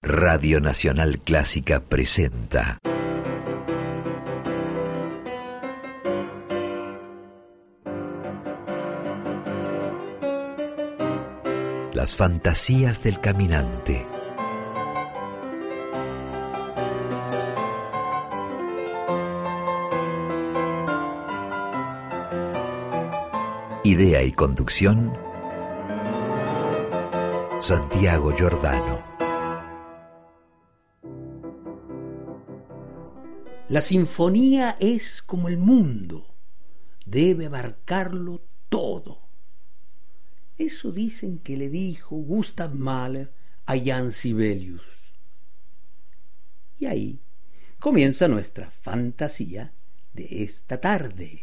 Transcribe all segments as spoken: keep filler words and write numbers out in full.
Radio Nacional Clásica presenta Las fantasías del caminante. Idea y conducción, Santiago Giordano. La sinfonía es como el mundo, debe abarcarlo todo. Eso dicen que le dijo Gustav Mahler a Jan Sibelius. Y ahí comienza nuestra fantasía de esta tarde.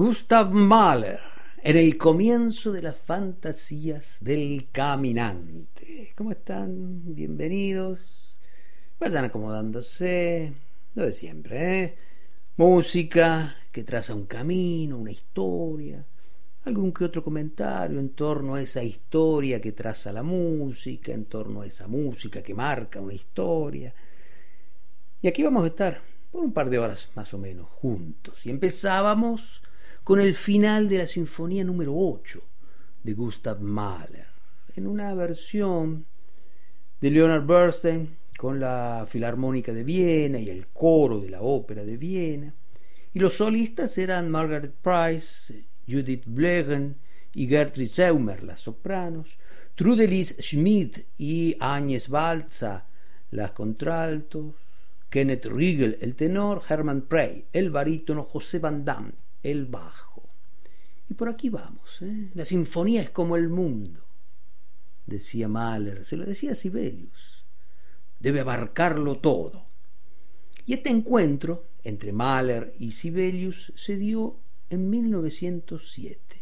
Gustav Mahler, en el comienzo de las fantasías del caminante. ¿Cómo están? Bienvenidos. Vayan acomodándose. Lo de siempre, ¿eh? Música que traza un camino, una historia, algún que otro comentario en torno a esa historia que traza la música, en torno a esa música que marca una historia. Y aquí vamos a estar por un par de horas más o menos juntos. Y empezábamos con el final de la Sinfonía número ocho de Gustav Mahler, en una versión de Leonard Bernstein con la Filarmónica de Viena y el coro de la Ópera de Viena, y los solistas eran Margaret Price, Judith Blegen y Gertrud Zeumer, las sopranos, Trude Lis Schmidt y Agnes Balza, las contraltos, Kenneth Riegel, el tenor, Hermann Prey, el barítono, José Van Damme, el bajo. Y por aquí vamos, ¿eh? La sinfonía es como el mundo, decía Mahler, se lo decía Sibelius, debe abarcarlo todo. Y este encuentro entre Mahler y Sibelius se dio en mil novecientos siete.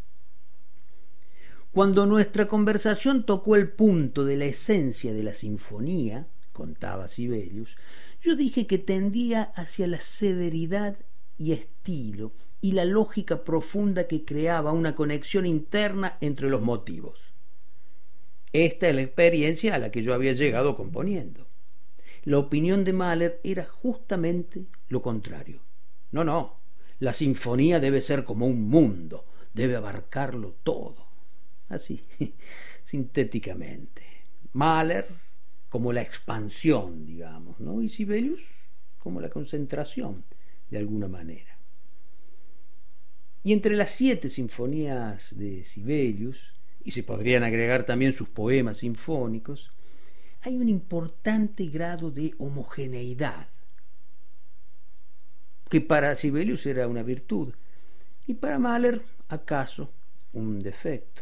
Cuando nuestra conversación tocó el punto de la esencia de la sinfonía, contaba Sibelius, yo dije que tendía hacia la severidad y estilo y la lógica profunda que creaba una conexión interna entre los motivos. Esta es la experiencia a la que yo había llegado componiendo. La opinión de Mahler era justamente lo contrario. No, no, la sinfonía debe ser como un mundo, debe abarcarlo todo. Así, sintéticamente. Mahler como la expansión, digamos, ¿no? Y Sibelius como la concentración, de alguna manera. Y entre las siete sinfonías de Sibelius, y se podrían agregar también sus poemas sinfónicos, hay un importante grado de homogeneidad, que para Sibelius era una virtud, y para Mahler, acaso, un defecto.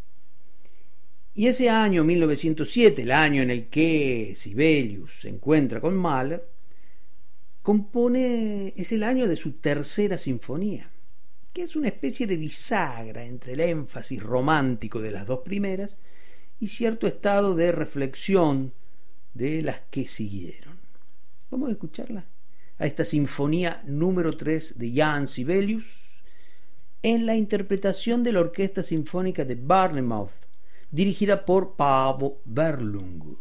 Y ese año, mil novecientos siete, el año en el que Sibelius se encuentra con Mahler, compone, es el año de su tercera sinfonía, que es una especie de bisagra entre el énfasis romántico de las dos primeras y cierto estado de reflexión de las que siguieron. Vamos a escucharla, a esta sinfonía número tres de Jan Sibelius, en la interpretación de la Orquesta Sinfónica de Bournemouth, dirigida por Paavo Berglund.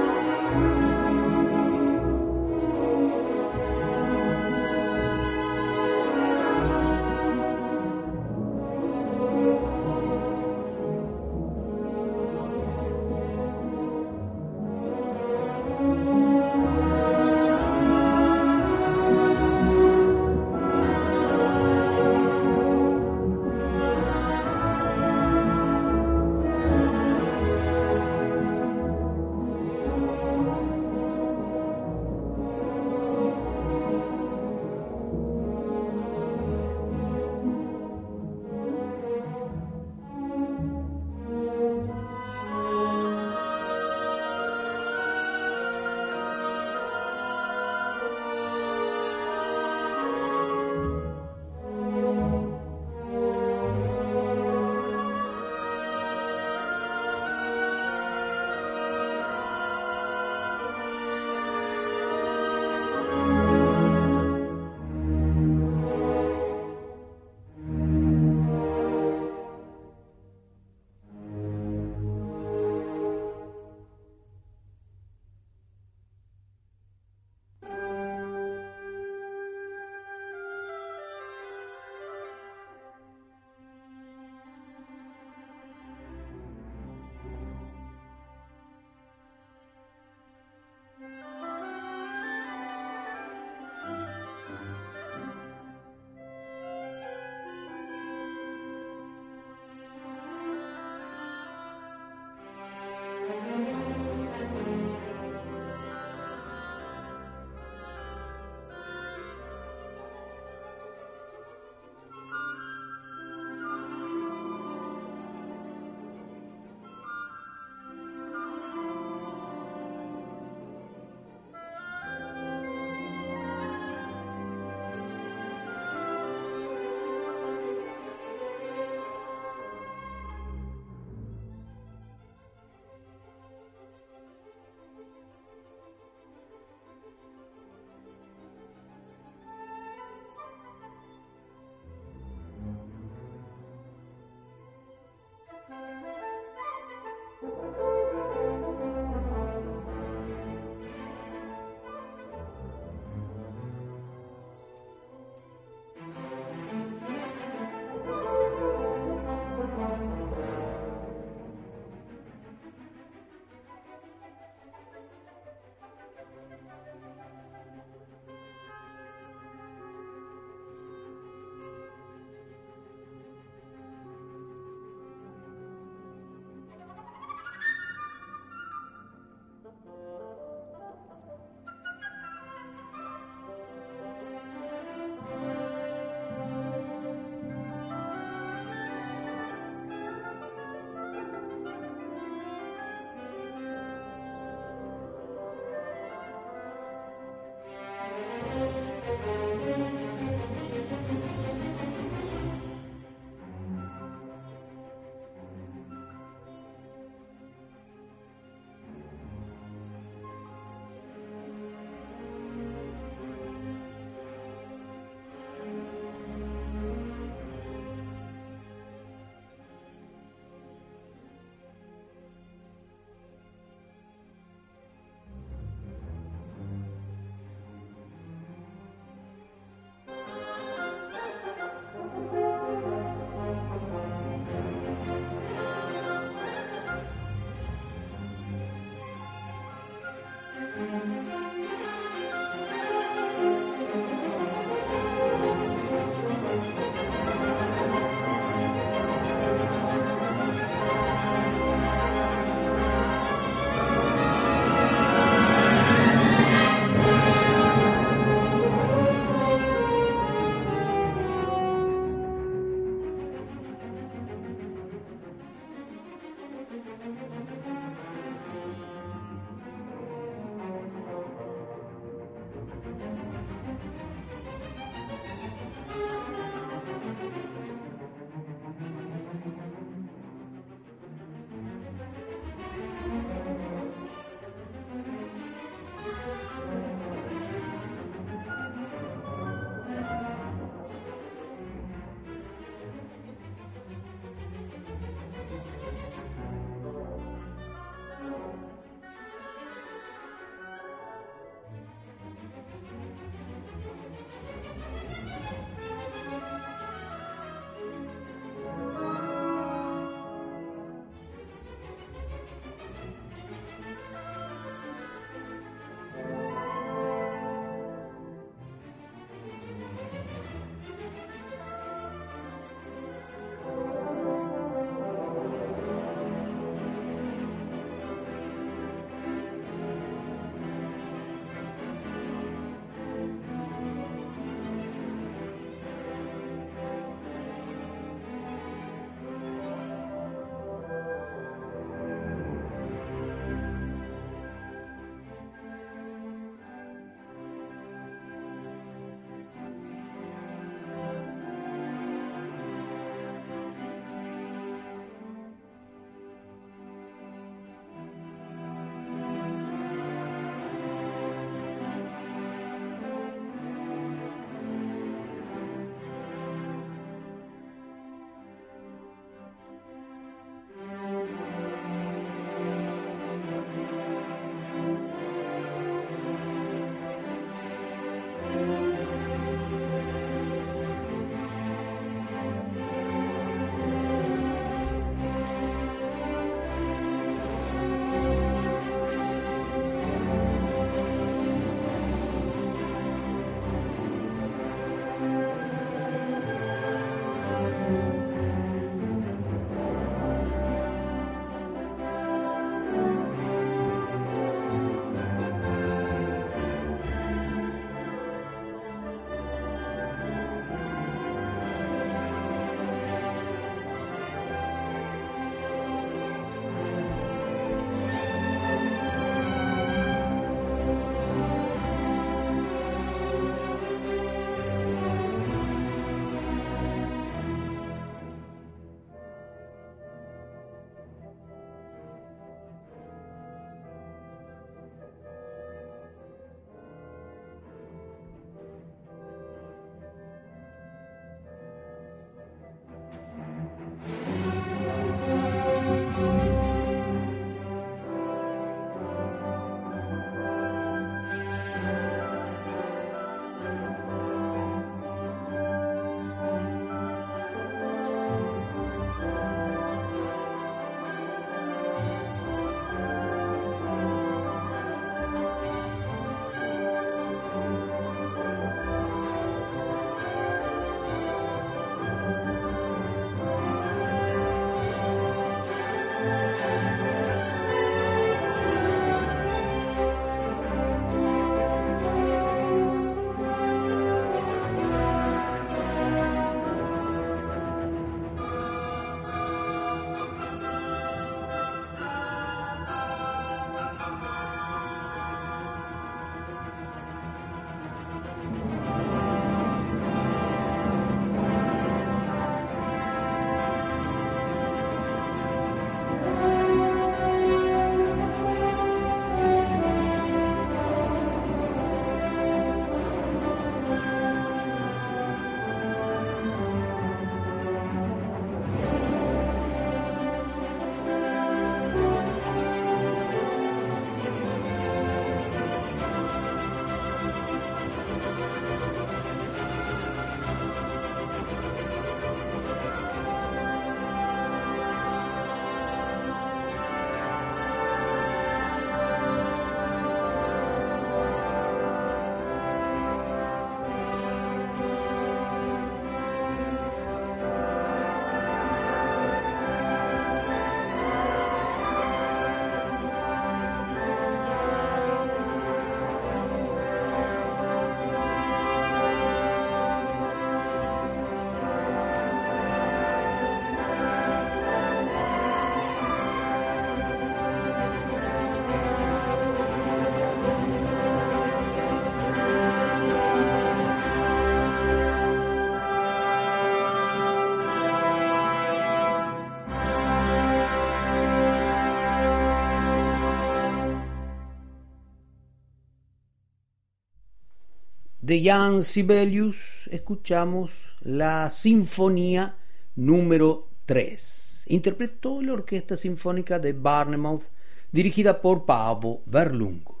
de Jan Sibelius escuchamos la Sinfonía número tres. Interpretó la Orquesta Sinfónica de Bournemouth, dirigida por Paavo Väärlungu.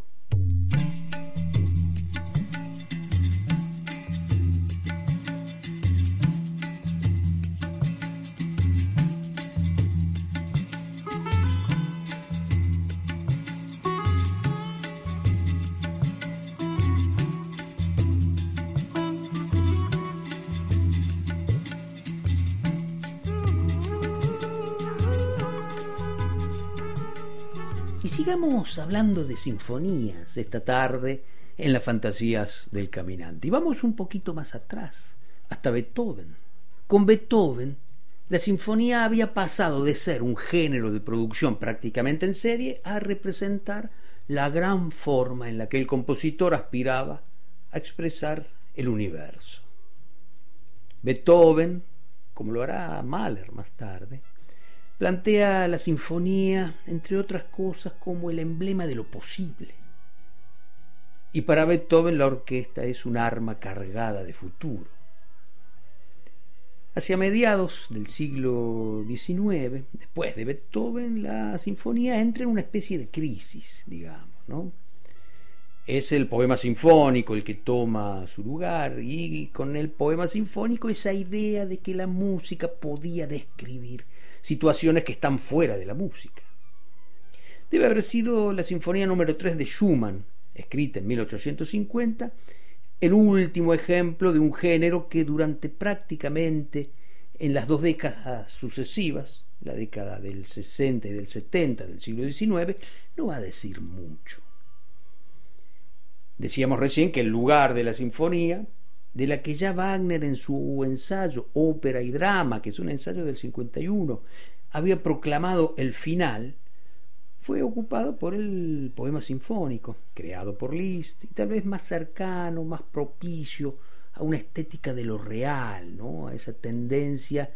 Y sigamos hablando de sinfonías esta tarde en las fantasías del caminante. Y vamos un poquito más atrás, hasta Beethoven. Con Beethoven, la sinfonía había pasado de ser un género de producción prácticamente en serie a representar la gran forma en la que el compositor aspiraba a expresar el universo. Beethoven, como lo hará Mahler más tarde, plantea la sinfonía, entre otras cosas, como el emblema de lo posible. Y para Beethoven la orquesta es un arma cargada de futuro. Hacia mediados del siglo diecinueve, después de Beethoven, la sinfonía entra en una especie de crisis, digamos, ¿no? Es el poema sinfónico el que toma su lugar, y con el poema sinfónico esa idea de que la música podía describir situaciones que están fuera de la música. Debe haber sido la Sinfonía número tres de Schumann, escrita en mil ochocientos cincuenta, el último ejemplo de un género que durante prácticamente en las dos décadas sucesivas, la década del sesenta y del setenta del siglo diecinueve, no va a decir mucho. Decíamos recién que el lugar de la sinfonía, de la que ya Wagner en su ensayo Ópera y Drama, que es un ensayo del cincuenta y uno, había proclamado el final, fue ocupado por el poema sinfónico, creado por Liszt, y tal vez más cercano, más propicio a una estética de lo real, ¿no? A esa tendencia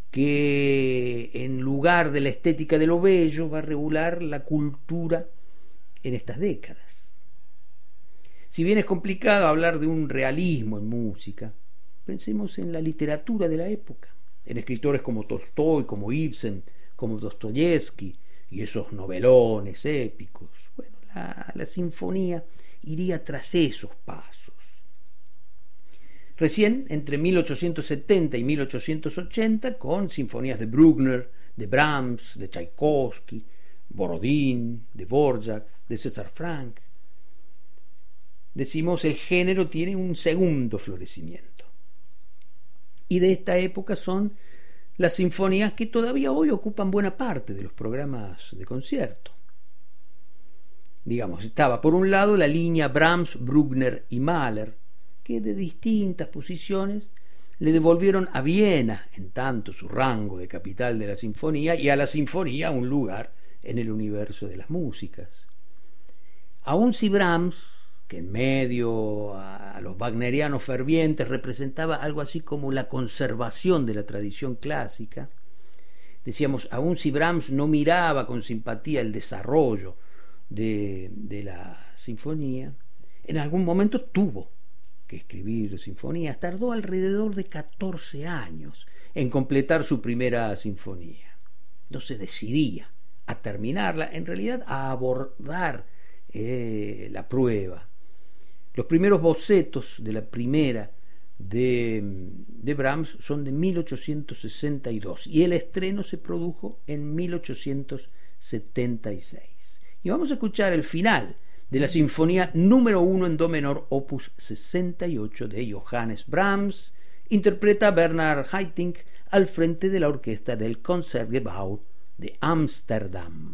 que en lugar de la estética de lo bello va a regular la cultura en estas décadas. Si bien es complicado hablar de un realismo en música, pensemos en la literatura de la época, en escritores como Tolstói, como Ibsen, como Dostoyevsky, y esos novelones épicos. Bueno, la, la sinfonía iría tras esos pasos. Recién, entre mil ochocientos setenta y mil ochocientos ochenta, con sinfonías de Bruckner, de Brahms, de Tchaikovsky, Borodín, de Dvorak, de César Franck, decimos el género tiene un segundo florecimiento. Y de esta época son las sinfonías que todavía hoy ocupan buena parte de los programas de concierto. Digamos, estaba por un lado la línea Brahms, Bruckner y Mahler, que de distintas posiciones le devolvieron a Viena, en tanto su rango de capital de la sinfonía, y a la sinfonía un lugar en el universo de las músicas. Aun si Brahms, que en medio a los wagnerianos fervientes representaba algo así como la conservación de la tradición clásica, decíamos, aun si Brahms no miraba con simpatía el desarrollo de, de la sinfonía, en algún momento tuvo que escribir sinfonías. Tardó alrededor de catorce años en completar su primera sinfonía. No se decidía a terminarla, en realidad a abordar eh, la prueba. Los primeros bocetos de la primera de, de Brahms son de mil ochocientos sesenta y dos y el estreno se produjo en mil ochocientos setenta y seis. Y vamos a escuchar el final de la Sinfonía número uno en do menor, opus sesenta y ocho de Johannes Brahms. Interpreta Bernard Haitink al frente de la orquesta del Concertgebouw de Ámsterdam.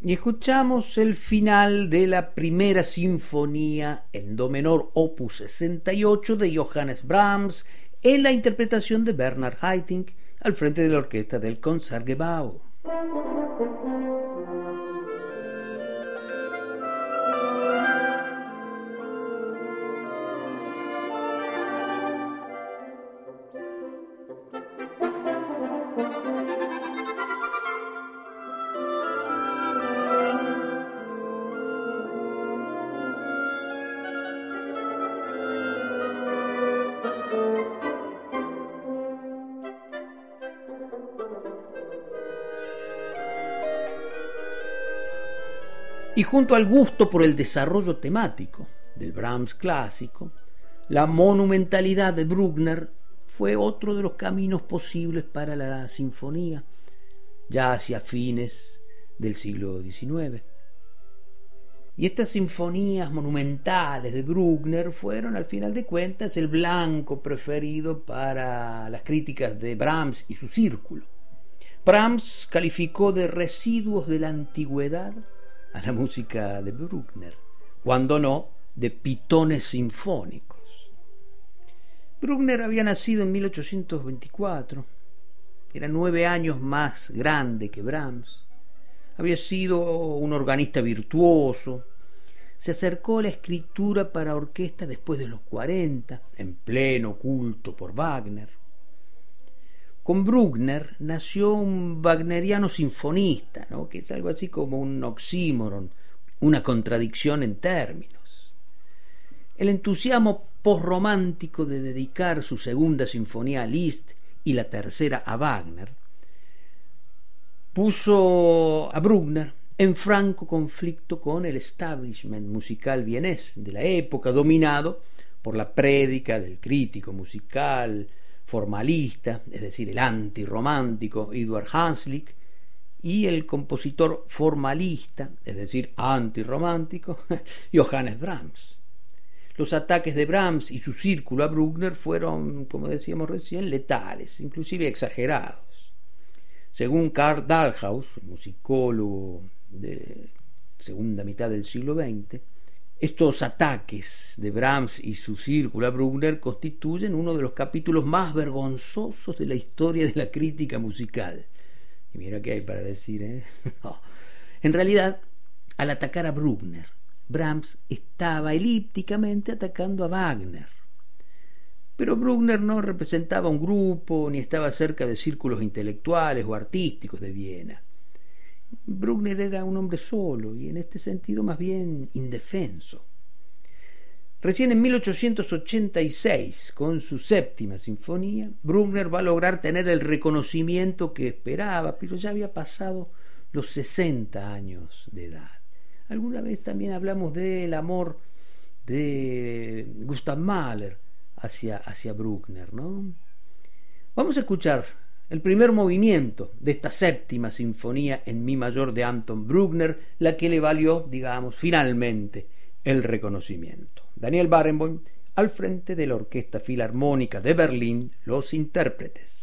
Y escuchamos el final de la primera sinfonía en do menor opus sesenta y ocho de Johannes Brahms en la interpretación de Bernhard Haitink al frente de la orquesta del Concertgebouw. Y junto al gusto por el desarrollo temático del Brahms clásico, la monumentalidad de Bruckner fue otro de los caminos posibles para la sinfonía, ya hacia fines del siglo diecinueve. Y estas sinfonías monumentales de Bruckner fueron, al final de cuentas, el blanco preferido para las críticas de Brahms y su círculo. Brahms calificó de residuos de la antigüedad a la música de Bruckner, cuando no de pitones sinfónicos. Bruckner había nacido en mil ochocientos veinticuatro, era nueve años más grande que Brahms, había sido un organista virtuoso, se acercó a la escritura para orquesta después de los cuarenta, en pleno culto por Wagner. Con Bruckner nació un wagneriano sinfonista, ¿no? Que es algo así como un oxímoron, una contradicción en términos. El entusiasmo posromántico de dedicar su segunda sinfonía a Liszt y la tercera a Wagner puso a Bruckner en franco conflicto con el establishment musical vienés de la época, dominado por la prédica del crítico musical formalista, es decir, el antirromántico Eduard Hanslick, y el compositor formalista, es decir, antirromántico, Johannes Brahms. Los ataques de Brahms y su círculo a Bruckner fueron, como decíamos recién, letales, inclusive exagerados. Según Karl Dalhaus, musicólogo de segunda mitad del siglo veinte, estos ataques de Brahms y su círculo a Bruckner constituyen uno de los capítulos más vergonzosos de la historia de la crítica musical. Y mira qué hay para decir, ¿eh? No. En realidad, al atacar a Bruckner, Brahms estaba elípticamente atacando a Wagner. Pero Bruckner no representaba un grupo ni estaba cerca de círculos intelectuales o artísticos de Viena. Bruckner era un hombre solo y en este sentido más bien indefenso. Recién en mil ochocientos ochenta y seis, con su séptima sinfonía, Bruckner va a lograr tener el reconocimiento que esperaba, pero ya había pasado los sesenta años de edad. Alguna vez también hablamos del amor de Gustav Mahler hacia, hacia Bruckner, ¿no? Vamos a escuchar el primer movimiento de esta séptima sinfonía en mi mayor de Anton Bruckner, la que le valió, digamos, finalmente el reconocimiento. Daniel Barenboim al frente de la Orquesta Filarmónica de Berlín, los intérpretes.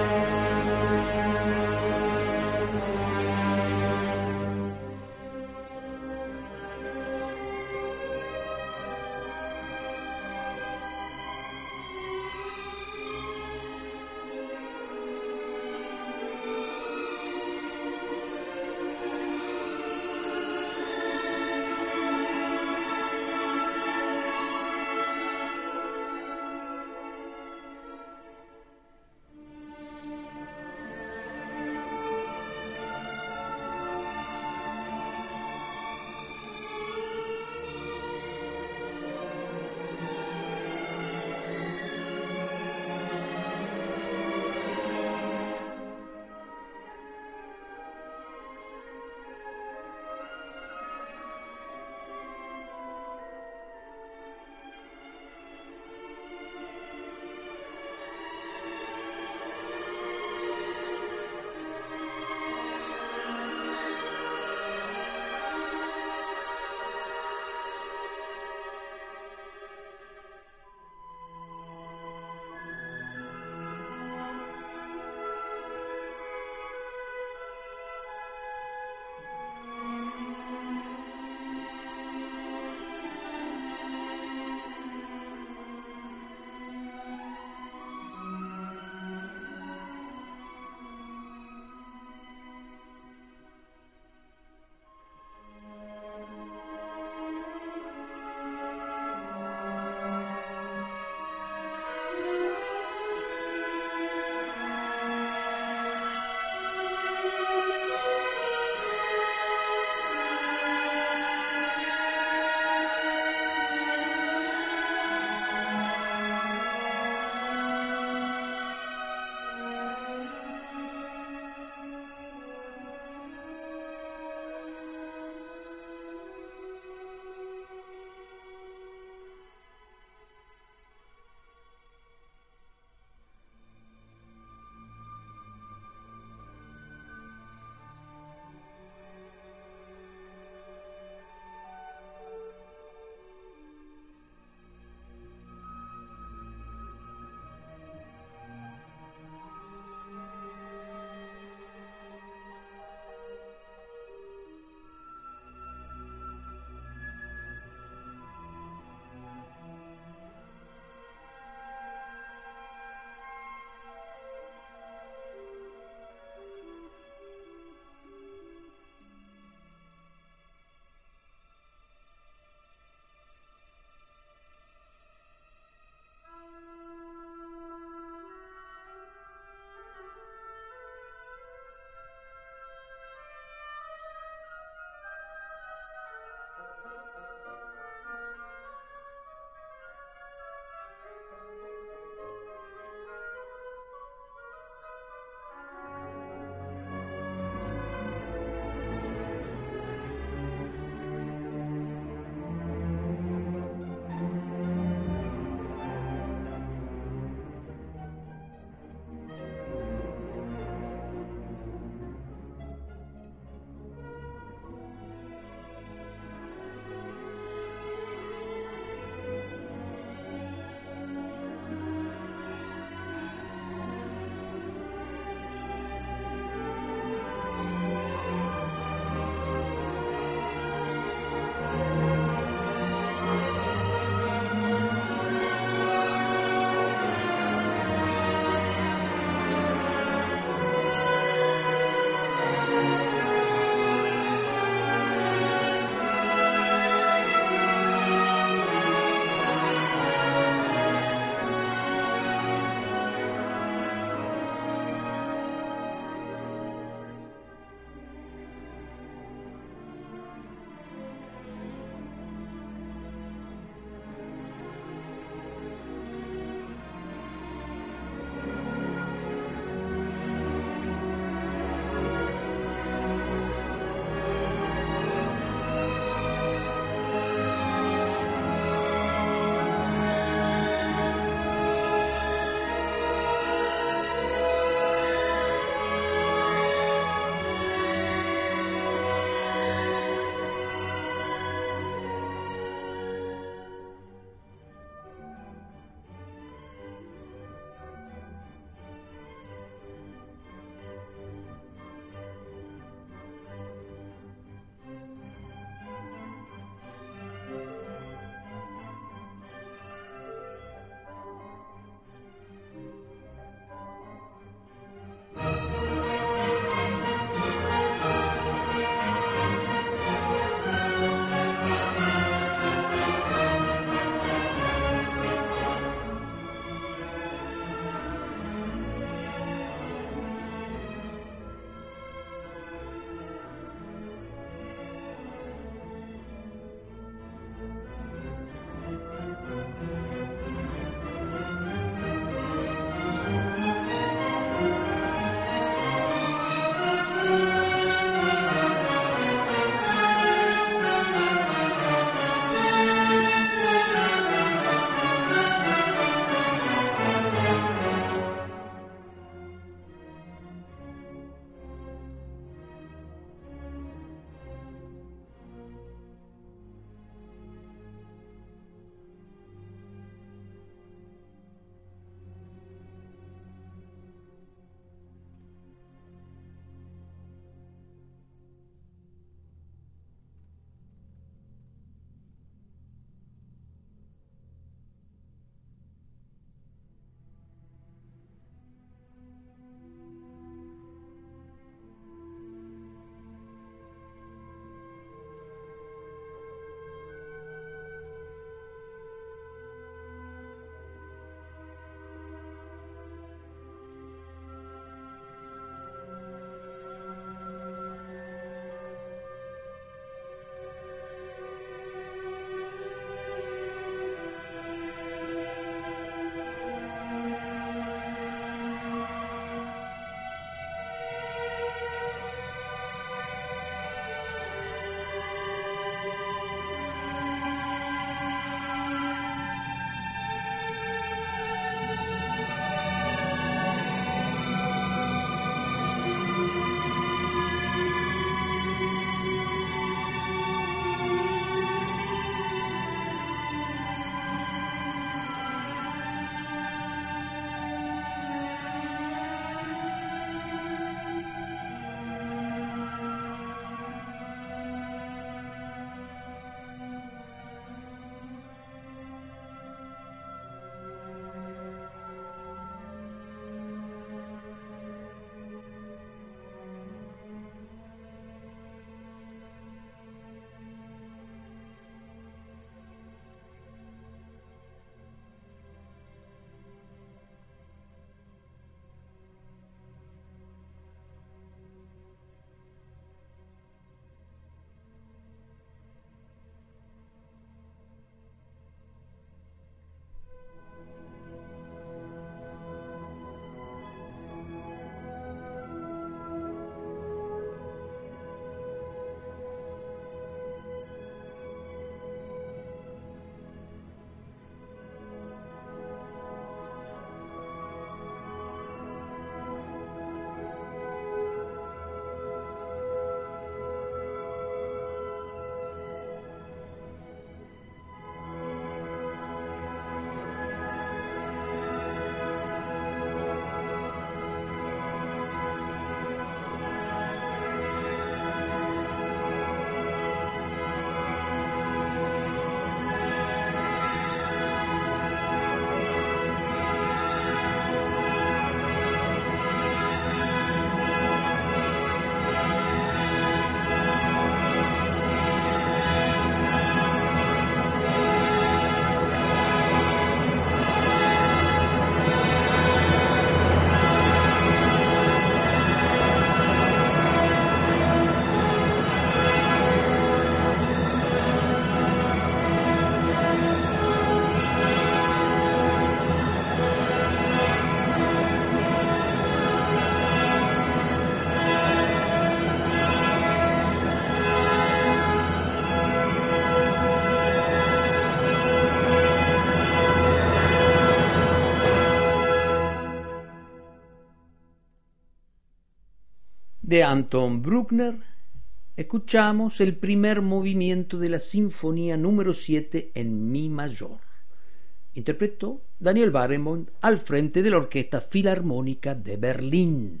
de Anton Bruckner, escuchamos el primer movimiento de la Sinfonía número siete en Mi mayor. Interpretó Daniel Barenboim al frente de la Orquesta Filarmónica de Berlín.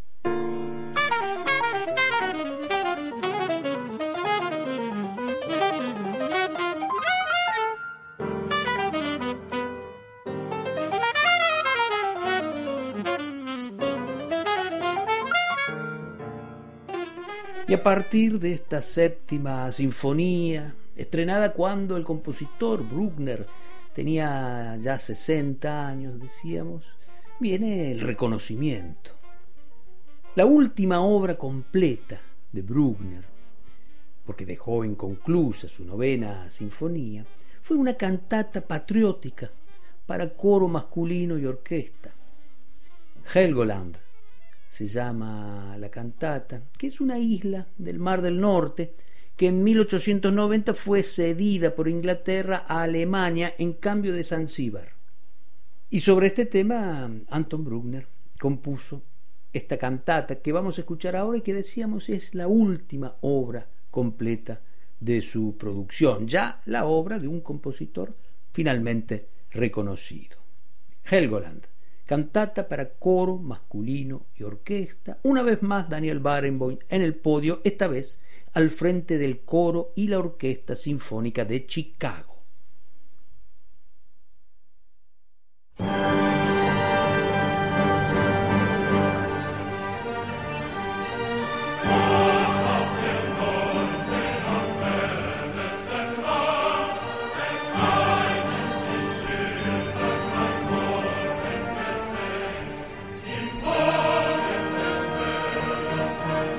Y a partir de esta séptima sinfonía, estrenada cuando el compositor Bruckner tenía ya sesenta años, decíamos, viene el reconocimiento. La última obra completa de Bruckner, porque dejó inconclusa su novena sinfonía, fue una cantata patriótica para coro masculino y orquesta. Helgoland se llama la cantata, que es una isla del Mar del Norte que en mil ochocientos noventa fue cedida por Inglaterra a Alemania en cambio de Zanzíbar. Y sobre este tema Anton Bruckner compuso esta cantata que vamos a escuchar ahora y que decíamos es la última obra completa de su producción, ya la obra de un compositor finalmente reconocido. Helgoland, cantata para coro masculino y orquesta, una vez más Daniel Barenboim en el podio, esta vez al frente del coro y la Orquesta Sinfónica de Chicago.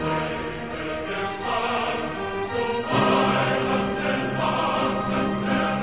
Thank you.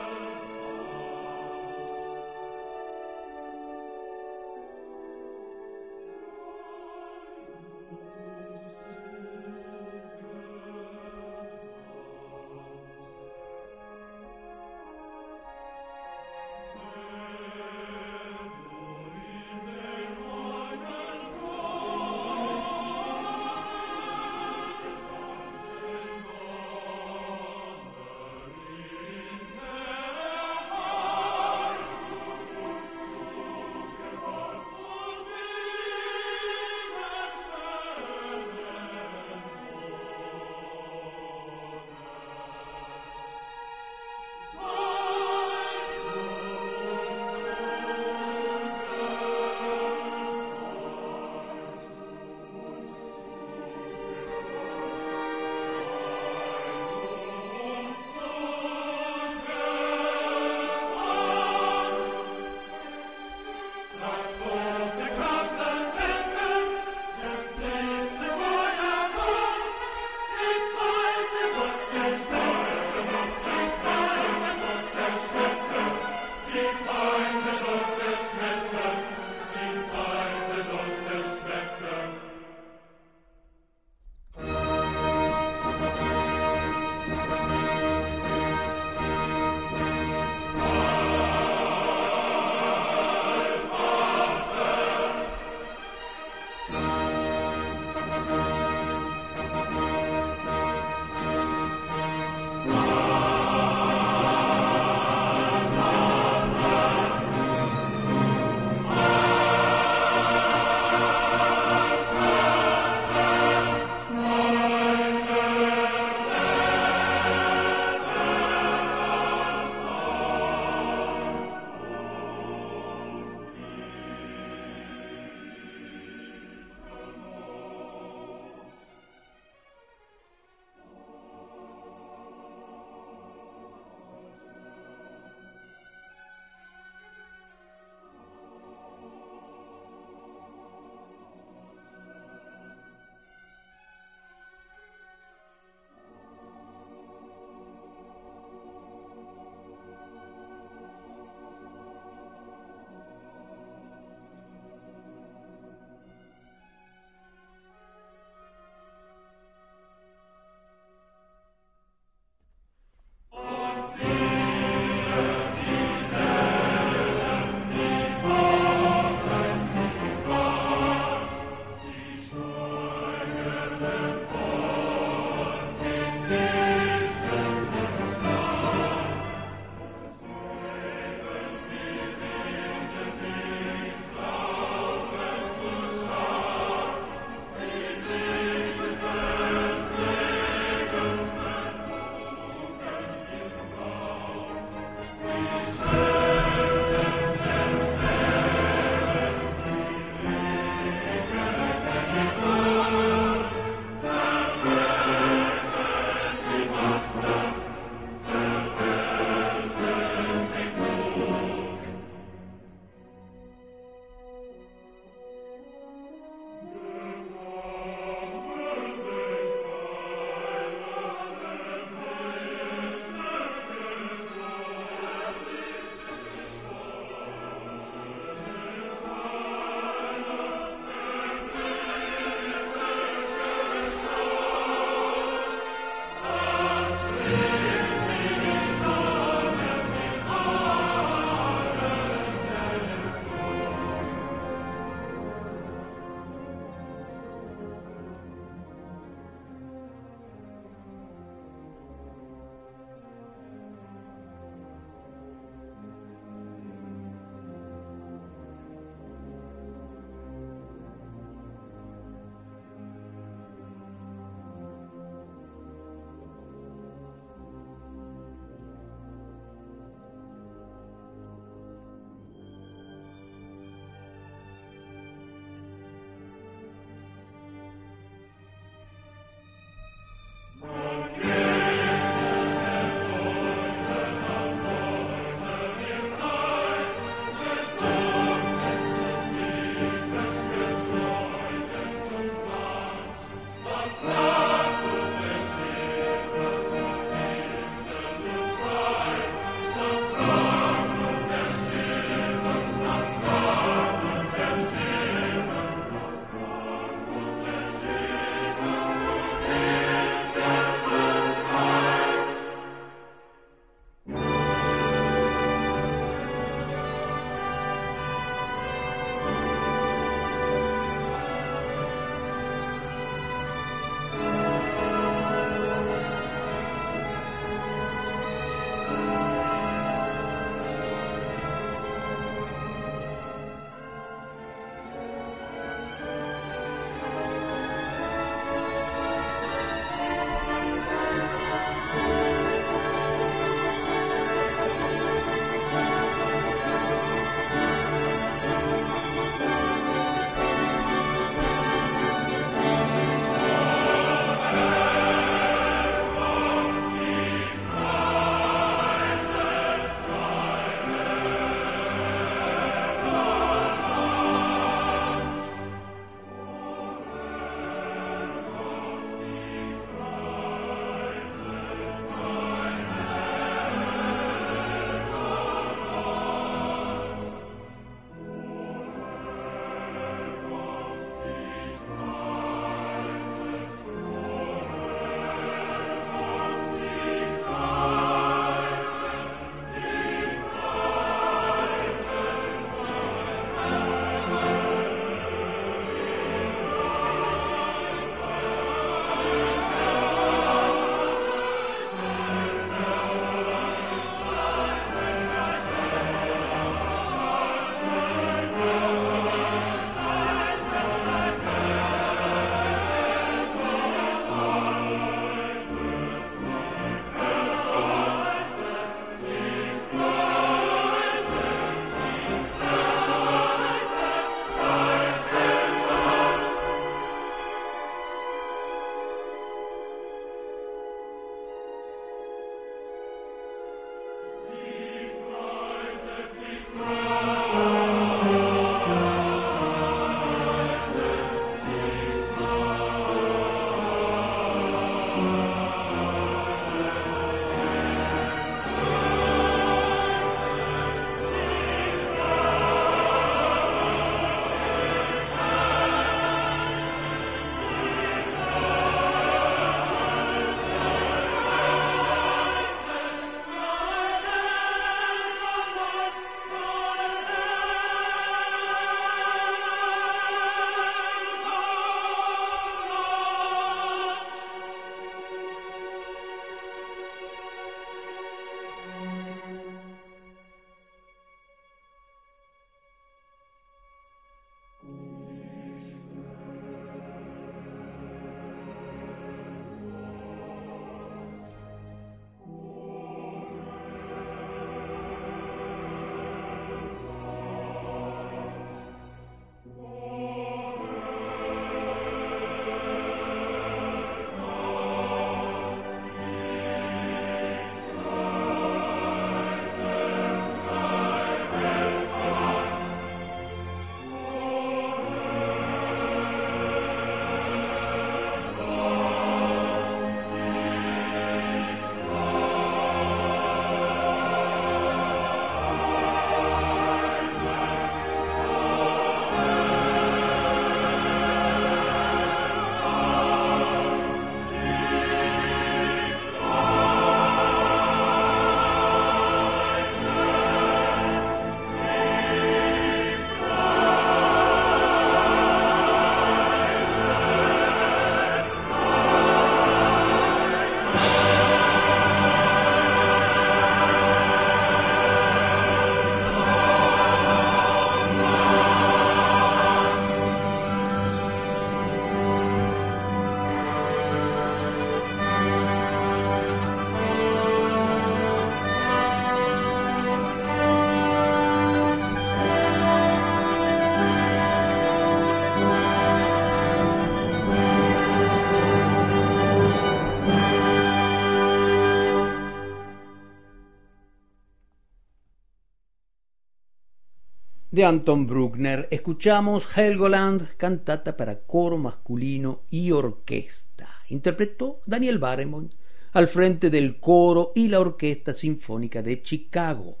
de Anton Bruckner. Escuchamos Helgoland, cantata para coro masculino y orquesta. Interpretó Daniel Barenboim al frente del coro y la Orquesta Sinfónica de Chicago.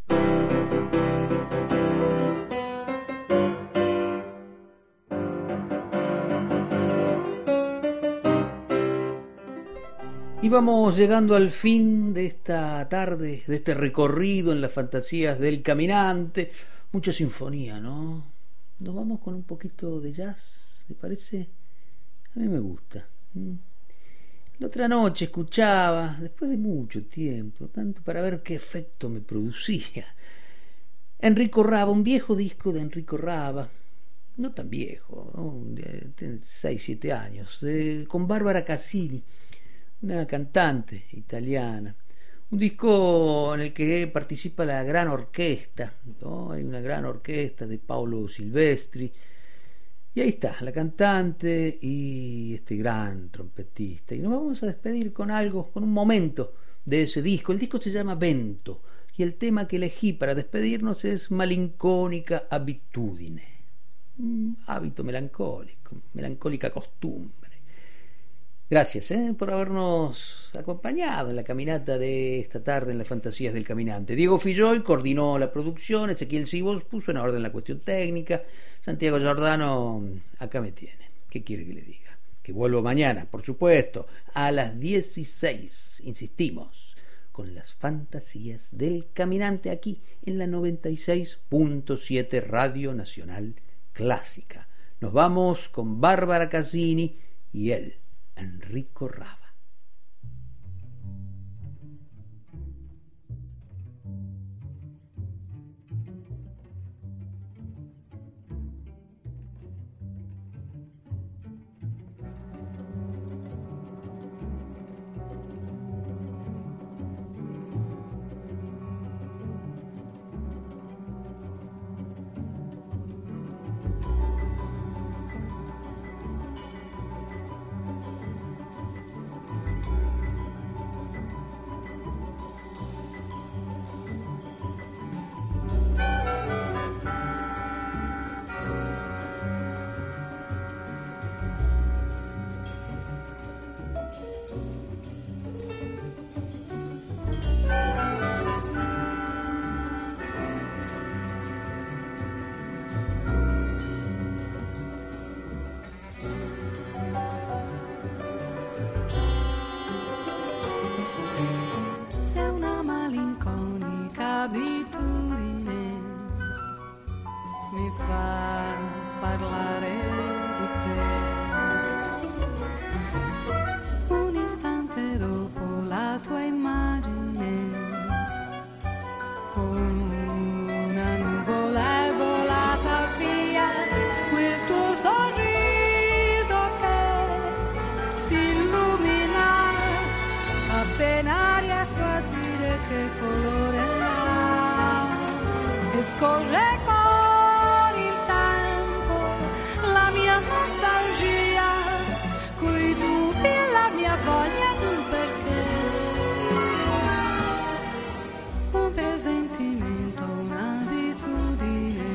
Y vamos llegando al fin de esta tarde, de este recorrido en las fantasías del caminante. Mucha sinfonía, ¿no? Nos vamos con un poquito de jazz, ¿te parece? A mí me gusta. La otra noche escuchaba, después de mucho tiempo, tanto para ver qué efecto me producía, Enrico Rava, un viejo disco de Enrico Rava, no tan viejo, ¿no? Tiene seis, siete años, eh, con Barbara Cassini, una cantante italiana, un disco en el que participa la gran orquesta, ¿no? Hay una gran orquesta de Paolo Silvestri, y ahí está, la cantante y este gran trompetista, y nos vamos a despedir con algo, con un momento de ese disco. El disco se llama Vento, y el tema que elegí para despedirnos es Malinconica Abitudine, un hábito melancólico, melancólica costumbre. Gracias ¿eh? por habernos acompañado en la caminata de esta tarde en las fantasías del caminante. Diego Filloy coordinó la producción, Ezequiel Sibos puso en orden la cuestión técnica, Santiago Giordano acá me tiene. ¿Qué quiere que le diga? Que vuelvo mañana, por supuesto, a las dieciséis, insistimos, con las fantasías del caminante aquí en la noventa y seis punto siete Radio Nacional Clásica. Nos vamos con Bárbara Cassini y él, Enrico Rava. Scorre con il tempo la mia nostalgia, coi dubbi e la mia voglia di un perché, un presentimento, un'abitudine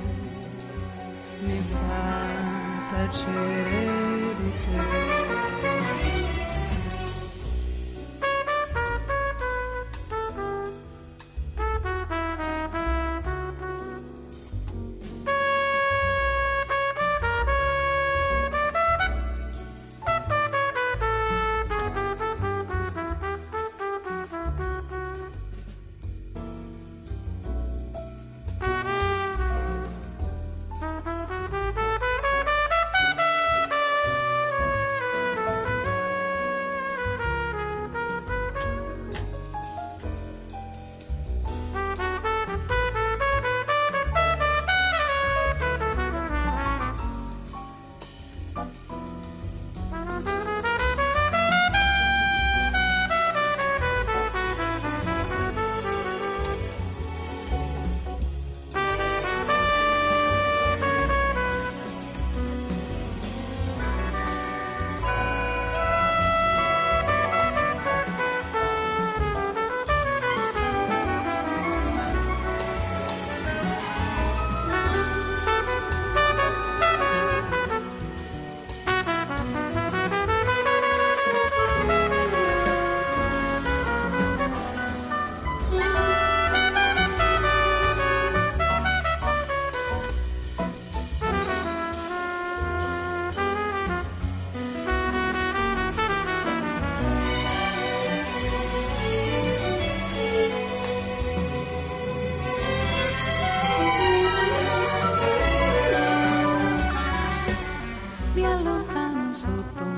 mi fa tacere di te.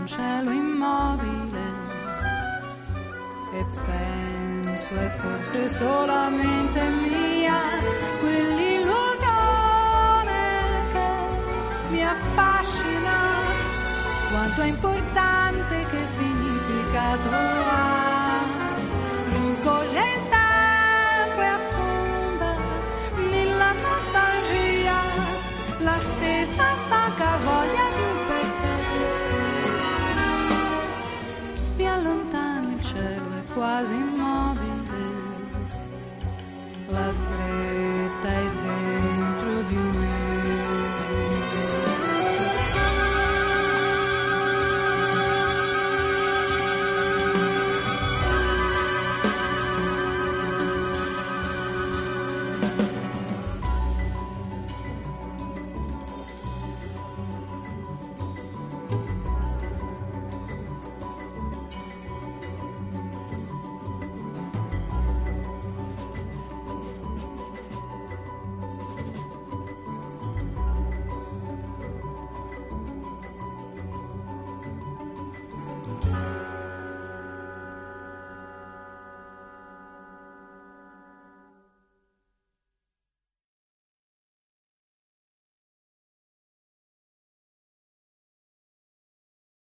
un cielo immobile e penso è forse solamente mia quell'illusione che mi affascina. Quanto è importante, che significato ha, rincorre il tempo e affonda nella nostalgia la stessa stanca voglia di un perché. Mi allontano, il cielo è quasi in